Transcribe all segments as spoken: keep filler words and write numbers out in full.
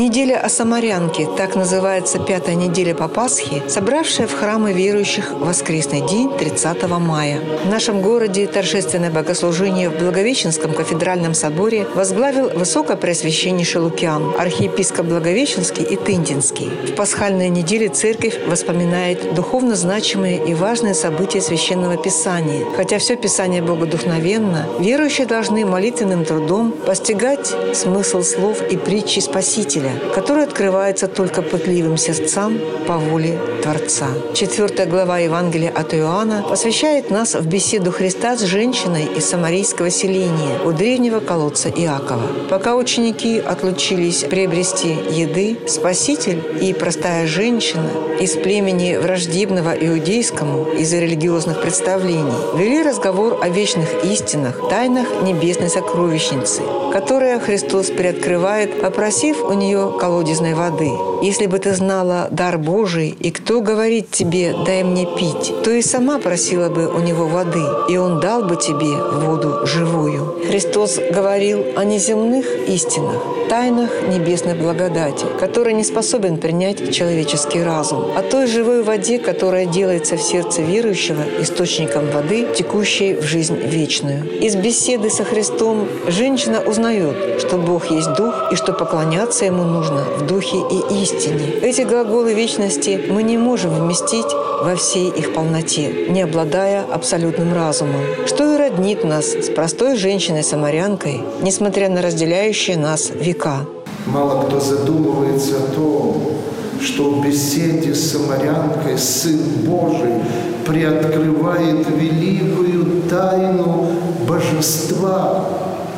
Неделя о Самарянке, так называется пятая неделя по Пасхе, собравшая в храмы верующих в воскресный день тридцатого мая. В нашем городе торжественное богослужение в Благовещенском кафедральном соборе возглавил Высокопреосвященнейший Лукиан, архиепископ Благовещенский и Тындинский. В пасхальные недели церковь воспоминает духовно значимые и важные события Священного Писания. Хотя все Писание богодухновенно, верующие должны молитвенным трудом постигать смысл слов и притчи Спасителя, который открывается только пытливым сердцам по воле Творца. Четвертая глава Евангелия от Иоанна посвящает нас в беседу Христа с женщиной из самарийского селения у древнего колодца Иакова. Пока ученики отлучились приобрести еды, Спаситель и простая женщина из племени враждебного иудейскому из-за религиозных представлений вели разговор о вечных истинах, тайнах небесной сокровищницы, которые Христос приоткрывает, попросив у нее колодезной воды. «Если бы ты знала дар Божий, и кто говорит тебе, дай мне пить, то и сама просила бы у него воды, и он дал бы тебе воду живую». Христос говорил о неземных истинах, тайнах небесной благодати, которые не способен принять человеческий разум, о той живой воде, которая делается в сердце верующего источником воды, текущей в жизнь вечную. Из беседы со Христом женщина узнает, что Бог есть Дух и что поклоняться Ему нужно в Духе и истине. Эти глаголы вечности мы не можем вместить во всей их полноте, не обладая абсолютным разумом. Что и роднит нас с простой женщиной-самарянкой, несмотря на разделяющие нас века. Мало кто задумывается о том, что в беседе с самарянкой Сын Божий приоткрывает великую тайну божества,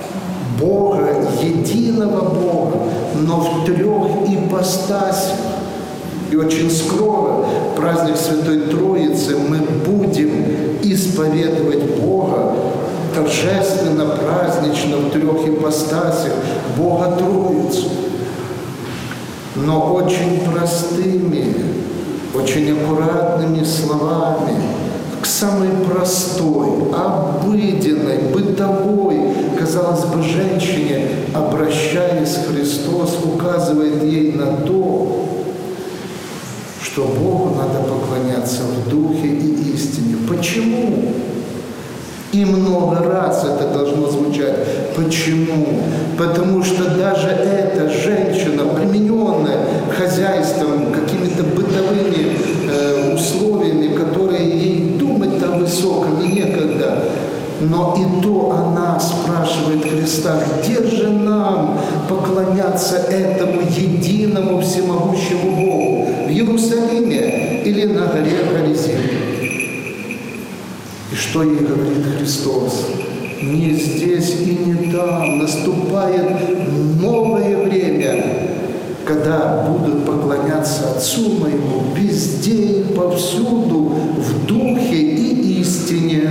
Бога, единого Бога, но в трех ипостасях. И очень скоро, в праздник Святой Троицы, мы будем исповедовать Бога торжественно, празднично в трех ипостасях, Бога Троицу. Но очень простыми, очень аккуратными словами, к самой простой, обыденной, бытовой, казалось бы, женщине, обращаясь, Христос указывает ей на то, что Богу надо поклоняться в Духе и истине. Почему? И много раз это должно звучать. Почему? Потому что даже эта женщина, примененная хозяйством, какими-то бытовыми э, условиями, которые ей думать-то о высоком и некогда, но и то она спрашивает Христа, где же нам поклоняться этому единому всемогущему Богу? В Иерусалиме или на горе Горизим? И что ей говорит Христос? Не здесь и не там. Наступает новое время, когда будут поклоняться Отцу Моему везде и повсюду, в Духе и истине.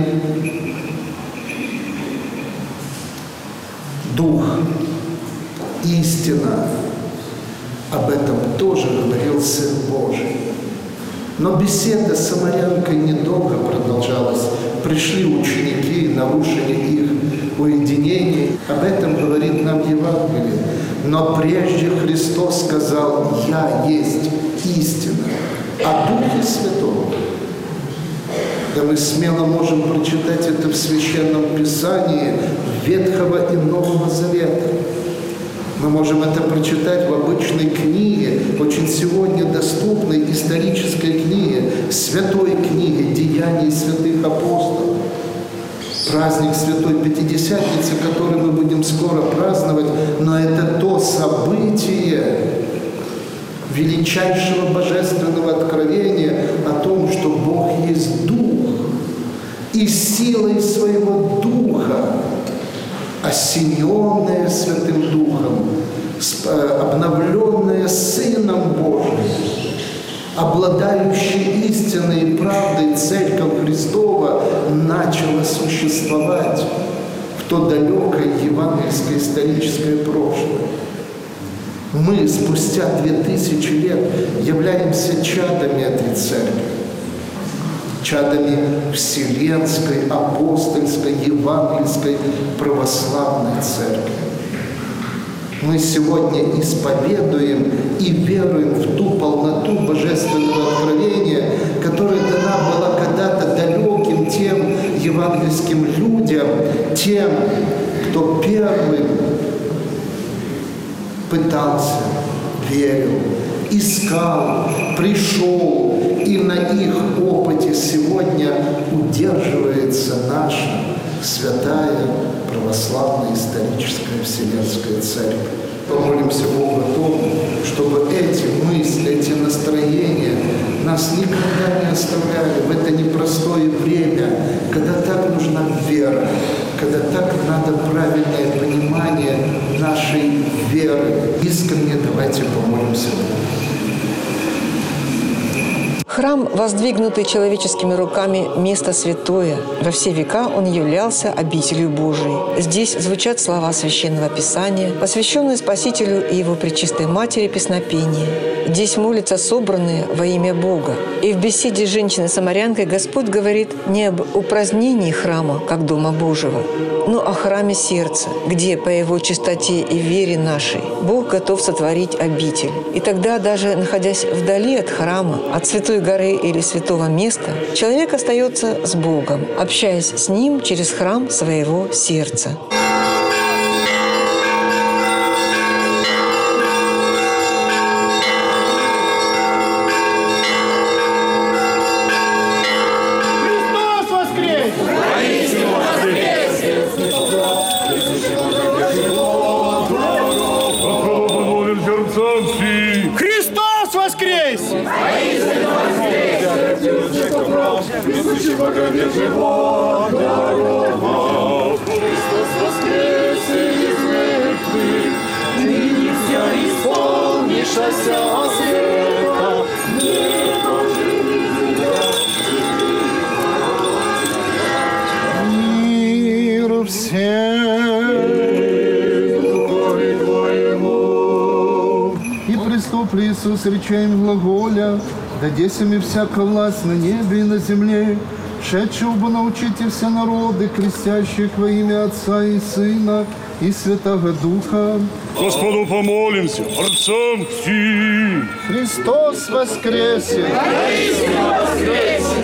Дух, истина. Об этом тоже говорил Сын Божий. Но беседа с самарянкой недолго продолжалась. Пришли ученики, нарушили их уединение. Об этом говорит нам Евангелие. Но прежде Христос сказал: «Я есть истина». О Духе Святом. Да мы смело можем прочитать это в Священном Писании Ветхого и Нового Завета. Мы можем это прочитать в обычной книге, очень сегодня доступной исторической книге, святой книге «Деяний святых апостолов». Праздник Святой Пятидесятницы, который мы будем скоро праздновать, но это то событие величайшего божественного откровения о том, что Бог есть Дух, и силой своего Духа, осененное Святым Духом, обновленное Сыном Божьим, обладающая истинной и правдой Церковь Христова начала существовать в то далекое евангельское историческое прошлое. Мы спустя две тысячи лет являемся чадами этой Церкви, чадами Вселенской, Апостольской, Евангельской, Православной Церкви. Мы сегодня исповедуем и веруем в ту полноту божественного откровения, которая дана была когда-то далеким тем евангельским людям, тем, кто первым пытался, верил, искал, пришел, и на их опыте сегодня удерживается наша святая православная историческая вселенская церковь. Помолимся Богу о том, чтобы эти мысли, эти настроения нас никогда не оставляли в это непростое время, когда так нужна вера, когда так надо правильное понимание нашей веры. Искренне давайте помолимся Богу. Храм, воздвигнутый человеческими руками, место святое. Во все века он являлся обителью Божией. Здесь звучат слова Священного Писания, посвященные Спасителю и Его Пречистой Матери песнопения. Здесь молятся собранные во имя Бога. И в беседе с женщиной-самарянкой Господь говорит не об упразднении храма, как Дома Божьего, но о храме сердца, где по Его чистоте и вере нашей Бог готов сотворить обитель. И тогда, даже находясь вдали от храма, от святой горы или святого места, человек остается с Богом, общаясь с Ним через храм своего сердца. Христос воскресе! Христос воскресе из мертвых, ныне вся исполнившаяся света, миру всем и приступли Иисус речем глаголя, дадесем и всякая власть на небе и на земле, шедшего бы научите все народы, крестящих во имя Отца и Сына и Святого Духа. Господу помолимся, Отцам всем. Христос воскресе! Воистину воскресе!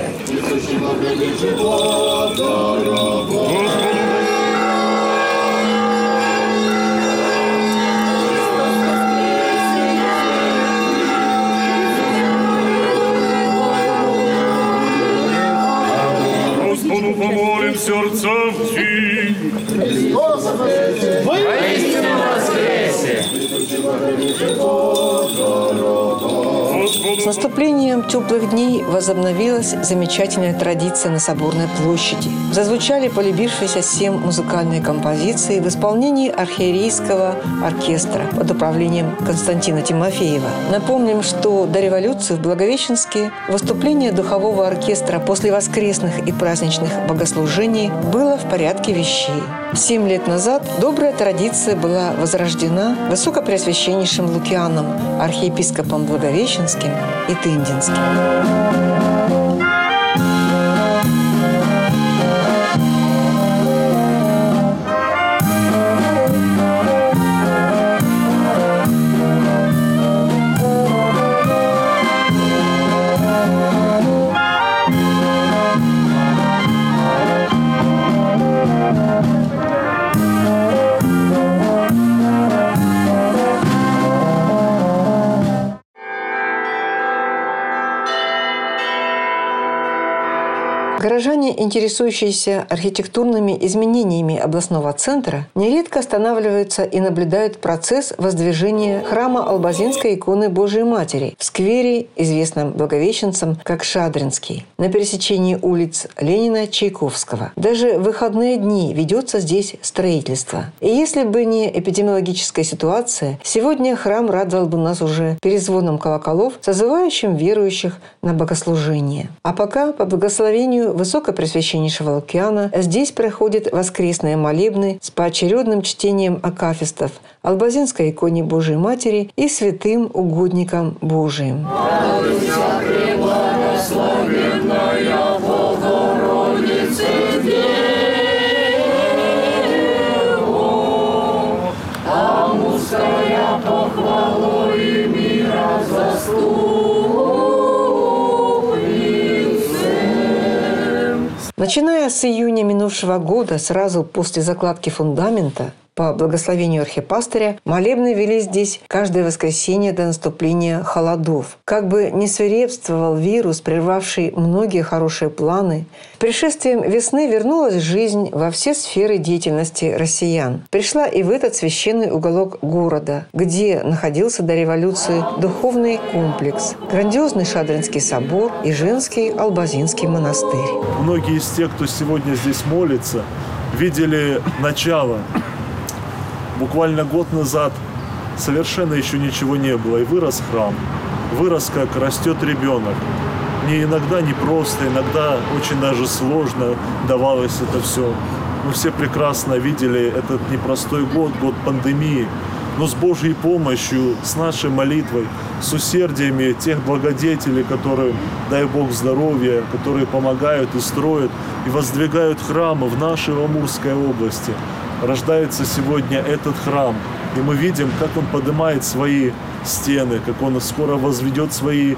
Господу помолимся, Отцам всем. Христос воскресе! Воистину воскресе! С наступлением теплых дней возобновилась замечательная традиция на Соборной площади. Зазвучали полюбившиеся всем музыкальные композиции в исполнении архиерейского оркестра под управлением Константина Тимофеева. Напомним, что до революции в Благовещенске выступление духового оркестра после воскресных и праздничных богослужений было в порядке вещей. Семь лет назад добрая традиция была возрождена высокопреосвященнейшим Лукианом, архиепископом Благовещенским и Тындинским. Горожане, интересующиеся архитектурными изменениями областного центра, нередко останавливаются и наблюдают процесс воздвижения храма Албазинской иконы Божией Матери в сквере, известном благовещенцам как Шадринский, на пересечении улиц Ленина и Чайковского. Даже в выходные дни ведется здесь строительство. И если бы не эпидемиологическая ситуация, сегодня храм радовал бы нас уже перезвоном колоколов, созывающим верующих на богослужение. А пока, по благословению Высокопреосвященнейшего Лукиана, здесь проходят воскресные молебны с поочередным чтением акафистов Албазинской иконе Божией Матери и святым угодникам Божиим. Благословенная Богородица, Дева, а муска Начиная с июня минувшего года, сразу после закладки фундамента, по благословению архипастыря, молебны вели здесь каждое воскресенье до наступления холодов. Как бы не свирепствовал вирус, прервавший многие хорошие планы, пришествием весны вернулась жизнь во все сферы деятельности россиян. Пришла и в этот священный уголок города, где находился до революции духовный комплекс, грандиозный Шадринский собор и женский Албазинский монастырь. Многие из тех, кто сегодня здесь молится, видели начало. Буквально год назад совершенно еще ничего не было, и вырос храм. Вырос, как растет ребенок. Мне иногда непросто, иногда очень даже сложно давалось это все. Мы все прекрасно видели этот непростой год, год пандемии. Но с Божьей помощью, с нашей молитвой, с усердиями тех благодетелей, которые, дай Бог здоровья, которые помогают и строят, и воздвигают храмы в нашей Амурской области, рождается сегодня этот храм. И мы видим, как он поднимает свои стены, как он скоро возведет свои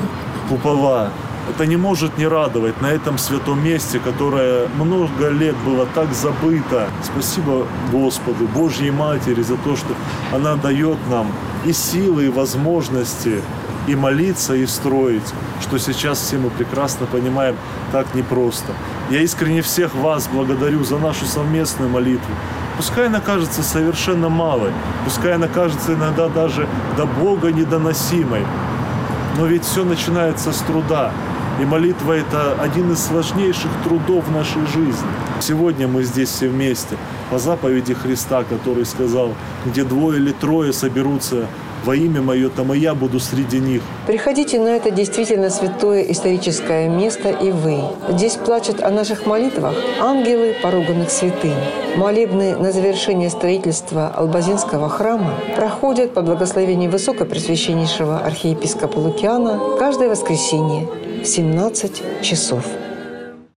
купола. Это не может не радовать на этом святом месте, которое много лет было так забыто. Спасибо Господу, Божьей Матери, за то, что она дает нам и силы, и возможности, и молиться, и строить, что сейчас все мы прекрасно понимаем, так непросто. Я искренне всех вас благодарю за нашу совместную молитву. Пускай она кажется совершенно малой, пускай она кажется иногда даже до Бога недоносимой, но ведь все начинается с труда. И молитва – это один из сложнейших трудов в нашей жизни. Сегодня мы здесь все вместе по заповеди Христа, который сказал: где двое или трое соберутся во имя Мое, там и я буду среди них. Приходите на это действительно святое историческое место и вы. Здесь плачут о наших молитвах ангелы поруганных святынь. Молебны на завершение строительства Албазинского храма проходят по благословению Высокопресвященнейшего архиепископа Лукиана каждое воскресенье в семнадцать часов.